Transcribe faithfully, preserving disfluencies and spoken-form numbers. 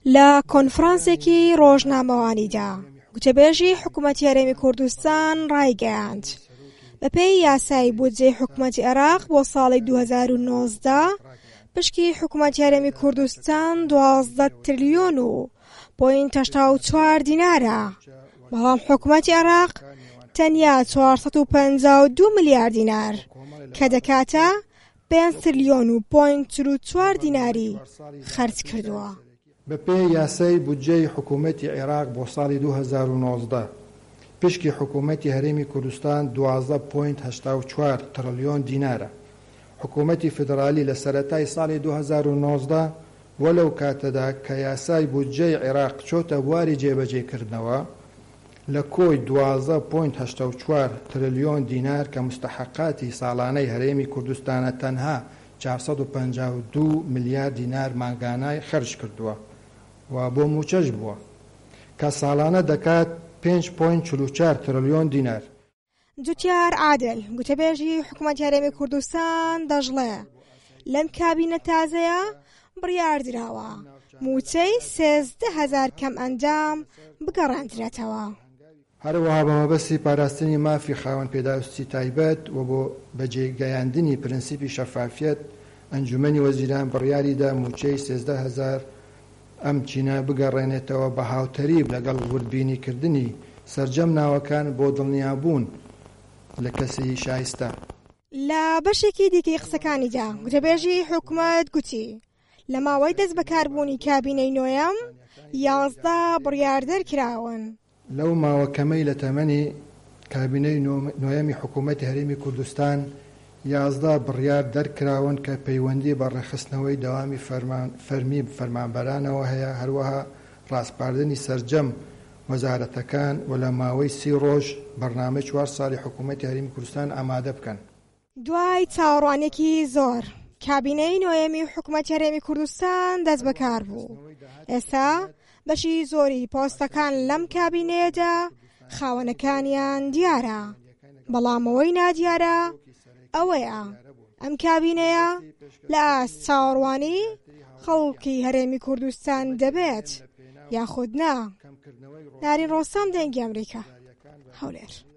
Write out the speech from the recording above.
لە کۆنفرانسێکی ڕۆژنامەوانیدا گوتەبێژی حکوومەتی هەرێمی کوردستان ڕایگەیاند بە پێی یاسای بودجەی حکوومەتی عێراق بۆ ساڵی دوو هەزار و نۆزدە پشکی حکوومەتی هەرێمی کوردستان دوازدە تریلیۆن و پۆینت هەشتا و چوار دینارە، بەڵام حکوومەتی عێراق تەنیا چوارسەد و پەنجا و دوو ملیار دینار کە دەکاتە پێنج تریلیۆن و پۆینت چل و چوار دیناری خەرج کردووە. بە پێی یاسای بودجەی حکوومەتی عێراق بۆ ساڵی دوو هەزار و نۆزدە پشکی حکوومەتی هەرێمی کوردستان دوازدە پۆینت هەشتا و چوار تریلیۆن دینارە. حکوومەتی فدرالی لە سەرەتای ساڵی دوو هەزار و نۆزدە وەلەو کاتەدا کە یاسای بودجەی عێراق چۆتە بواری جێبەجێکردنەوە لە کۆی دوازدە پۆینت هەشتا و چوار تریلیۆن دینار کە مستحقاتی ساڵانەی هەرێمی کوردستانە تەنها چارسەد و پەنجا و دوو ملیار دینار ماگانای خەرج کردووە و بۆ موچەش بووە کە ساڵانە دەکات پێنج پۆینت چل و چوار تریلیۆن دینار. جوتیار عادل گوتەبێژی حکوومەتی هەرێمی کوردستان دەژڵێ لەم کابینە تازەیە بڕیاردراوە موچەی سێزدە هەزار کەم ئەنجام بگەڕاندرێتەوە. هەروەها بە مەبەستی پاراستنی مافی خاوەن پێداویستی تایبەت و بۆ بەجێگەیاندنی پرەنسیپی شەفافیەت ئەنجومەنی وەزیران بڕیاریدا موچەی سێزدە هەزار ئەم چینە بگەڕێنێتەوە بە هاوتەریب لەگەڵ وردبینیکردنی سەرجەم ناوەکان بۆ دڵنیابوون لە کەسی شایستە. لە بەشێکی دیکەی قسەکانیدا گوتەبێژی حکوومەت گوتی لە ماوەی دەست بەکاربوونی کابینەی نۆیەم یازدە بڕیار دەرکراون. لەو ماوەکەمەی لە تەمەنی کابینەی نۆیەمی حکوومەتی هەرێمی کوردستان یازدە بڕیار دەرکراون کە پەیوەندی بە ڕێخستنەوەی دەوامی فەرمی فەرمانبەرانەوە هەیە، هەروەها ڕاستپاردنی سەرجەم وەزارەتەکان و لە ماوەی سی ڕۆژ بەرنامەی چوار ساڵی حکوومەتی هەرێمی کوردستان ئامادە بکەن. دوای چاوەڕوانێکی زۆر کابینەی نۆیەمی حکوومەتی هەرێمی کوردستان دەست بەکار بوو. ئێستا بەشی زۆری پۆستەکان لەم کابینەیەدا خاوەنەکانیان دیارە، بەڵامەوەی نادیارە ئەوەیە ئەم کابینەیە لە ئاست چاوەڕوانی خەڵکی هەرێمی کوردستان دەبێت یاخود نا. نارین ڕۆستام دەنگی ئەمریکا، هەولێر.